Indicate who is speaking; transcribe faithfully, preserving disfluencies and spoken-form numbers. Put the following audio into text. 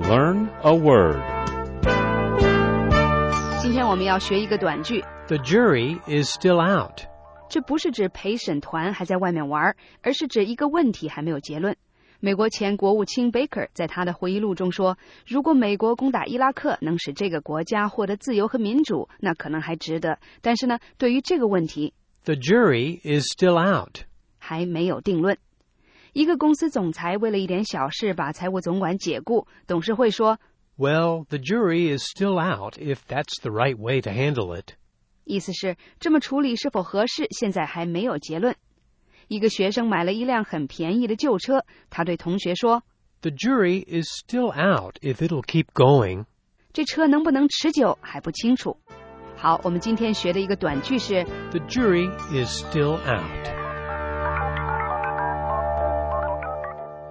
Speaker 1: Learn a word.
Speaker 2: 今天我们要学一个短句。
Speaker 3: The jury is still out.
Speaker 2: 这不是指陪审团还在外面玩，而是指一个问题还没有结论。美国前国务卿 Baker 在他的回忆录中说，如果美国攻打伊拉克能使这个国家获得自由和民主，那可能还值得。但是呢，对于这个问题
Speaker 3: The jury is still out.
Speaker 2: 还没有定论。一个公司总裁为了一点小事把财务总管解雇，董事会说
Speaker 3: Well, the jury is still out if that's the right way to handle it.
Speaker 2: 意思是这么处理是否合适，现在还没有结论。一个学生买了一辆很便宜的旧车，他对同学说
Speaker 3: The jury is still out if it'll keep going.
Speaker 2: 这车能不能持久还不清楚。好，我们今天学的一个短句是
Speaker 3: The jury is still out.